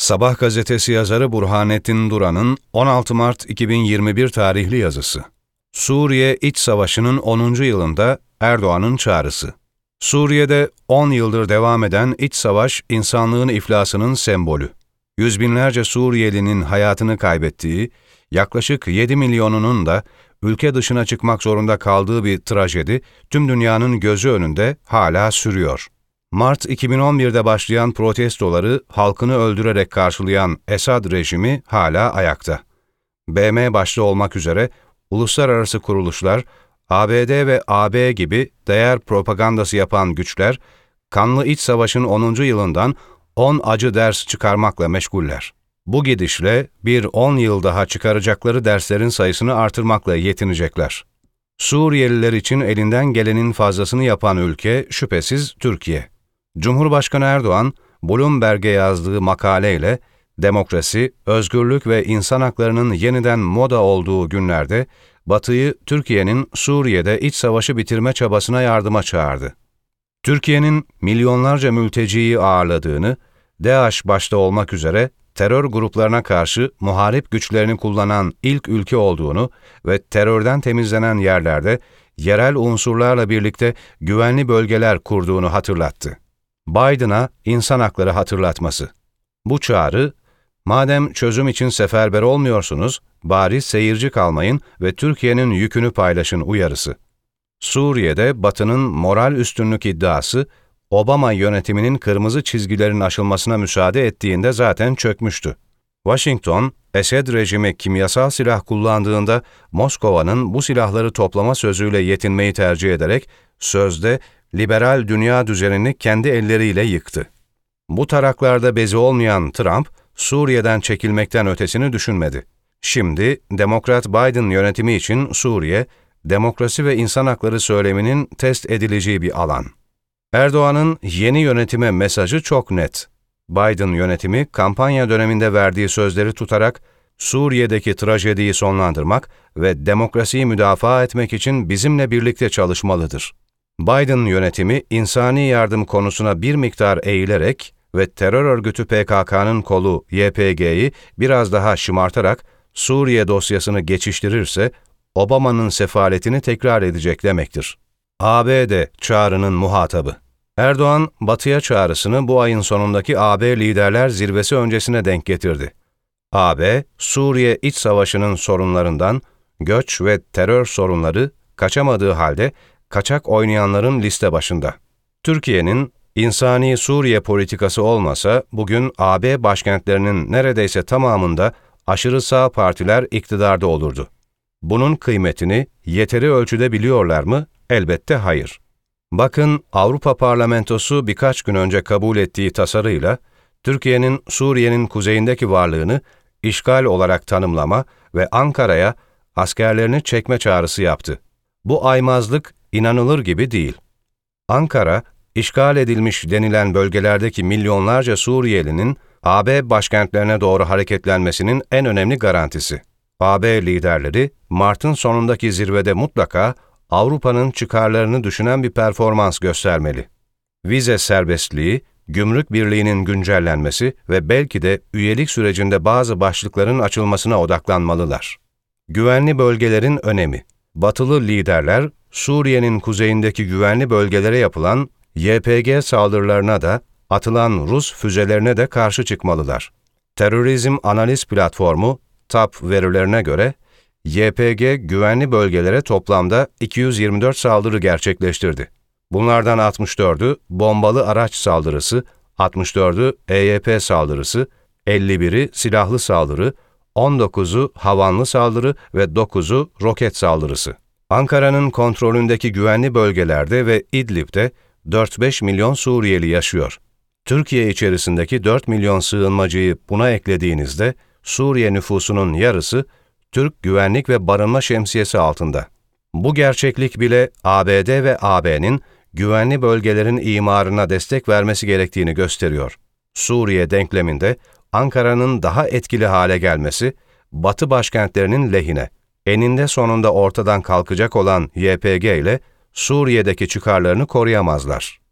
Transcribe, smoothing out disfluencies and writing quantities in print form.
Sabah gazetesi yazarı Burhanettin Duran'ın 16 Mart 2021 tarihli yazısı. Suriye İç Savaşı'nın 10. yılında Erdoğan'ın çağrısı. Suriye'de 10 yıldır devam eden iç savaş insanlığın iflasının sembolü. Yüz binlerce Suriyelinin hayatını kaybettiği, yaklaşık 7 milyonunun da ülke dışına çıkmak zorunda kaldığı bir trajedi tüm dünyanın gözü önünde hala sürüyor. Mart 2011'de başlayan protestoları halkını öldürerek karşılayan Esad rejimi hala ayakta. BM başta olmak üzere uluslararası kuruluşlar, ABD ve AB gibi değer propagandası yapan güçler, kanlı iç savaşın 10. yılından 10 acı ders çıkarmakla meşguller. Bu gidişle bir 10 yıl daha çıkaracakları derslerin sayısını artırmakla yetinecekler. Suriyeliler için elinden gelenin fazlasını yapan ülke şüphesiz Türkiye. Cumhurbaşkanı Erdoğan, Bloomberg'e yazdığı makaleyle demokrasi, özgürlük ve insan haklarının yeniden moda olduğu günlerde Batı'yı Türkiye'nin Suriye'de iç savaşı bitirme çabasına yardıma çağırdı. Türkiye'nin milyonlarca mülteciyi ağırladığını, DAEŞ başta olmak üzere terör gruplarına karşı muharip güçlerini kullanan ilk ülke olduğunu ve terörden temizlenen yerlerde yerel unsurlarla birlikte güvenli bölgeler kurduğunu hatırlattı. Biden'a insan hakları hatırlatması. Bu çağrı, madem çözüm için seferber olmuyorsunuz, bari seyirci kalmayın ve Türkiye'nin yükünü paylaşın uyarısı. Suriye'de Batı'nın moral üstünlük iddiası, Obama yönetiminin kırmızı çizgilerin aşılmasına müsaade ettiğinde zaten çökmüştü. Washington, Esed rejimi kimyasal silah kullandığında Moskova'nın bu silahları toplama sözüyle yetinmeyi tercih ederek sözde liberal dünya düzenini kendi elleriyle yıktı. Bu taraklarda bezi olmayan Trump, Suriye'den çekilmekten ötesini düşünmedi. Şimdi Demokrat Biden yönetimi için Suriye, demokrasi ve insan hakları söyleminin test edileceği bir alan. Erdoğan'ın yeni yönetime mesajı çok net. Biden yönetimi kampanya döneminde verdiği sözleri tutarak Suriye'deki trajediyi sonlandırmak ve demokrasiyi müdafaa etmek için bizimle birlikte çalışmalıdır. Biden yönetimi insani yardım konusuna bir miktar eğilerek ve terör örgütü PKK'nın kolu YPG'yi biraz daha şımartarak Suriye dosyasını geçiştirirse Obama'nın sefaletini tekrar edecek demektir. ABD çağrının muhatabı. Erdoğan, Batı'ya çağrısını bu ayın sonundaki AB Liderler Zirvesi öncesine denk getirdi. AB, Suriye iç savaşının sorunlarından, göç ve terör sorunları kaçamadığı halde kaçak oynayanların liste başında. Türkiye'nin insani Suriye politikası olmasa bugün AB başkentlerinin neredeyse tamamında aşırı sağ partiler iktidarda olurdu. Bunun kıymetini yeteri ölçüde biliyorlar mı? Elbette hayır. Bakın Avrupa Parlamentosu birkaç gün önce kabul ettiği tasarıyla Türkiye'nin Suriye'nin kuzeyindeki varlığını işgal olarak tanımlama ve Ankara'ya askerlerini çekme çağrısı yaptı. Bu aymazlık inanılır gibi değil. Ankara, işgal edilmiş denilen bölgelerdeki milyonlarca Suriyelinin AB başkentlerine doğru hareketlenmesinin en önemli garantisi. AB liderleri, Mart'ın sonundaki zirvede mutlaka Avrupa'nın çıkarlarını düşünen bir performans göstermeli. Vize serbestliği, gümrük birliğinin güncellenmesi ve belki de üyelik sürecinde bazı başlıkların açılmasına odaklanmalılar. Güvenli bölgelerin önemi. Batılı liderler, Suriye'nin kuzeyindeki güvenli bölgelere yapılan YPG saldırılarına da, atılan Rus füzelerine de karşı çıkmalılar. Terörizm Analiz Platformu, TAP verilerine göre, YPG güvenli bölgelere toplamda 224 saldırı gerçekleştirdi. Bunlardan 64'ü bombalı araç saldırısı, 64'ü EYP saldırısı, 51'i silahlı saldırı, 19'u havanlı saldırı ve 9'u roket saldırısı. Ankara'nın kontrolündeki güvenli bölgelerde ve İdlib'de 4-5 milyon Suriyeli yaşıyor. Türkiye içerisindeki 4 milyon sığınmacıyı buna eklediğinizde Suriye nüfusunun yarısı Türk güvenlik ve barınma şemsiyesi altında. Bu gerçeklik bile ABD ve AB'nin güvenli bölgelerin imarına destek vermesi gerektiğini gösteriyor. Suriye denkleminde Ankara'nın daha etkili hale gelmesi, Batı başkentlerinin lehine, eninde sonunda ortadan kalkacak olan YPG ile Suriye'deki çıkarlarını koruyamazlar.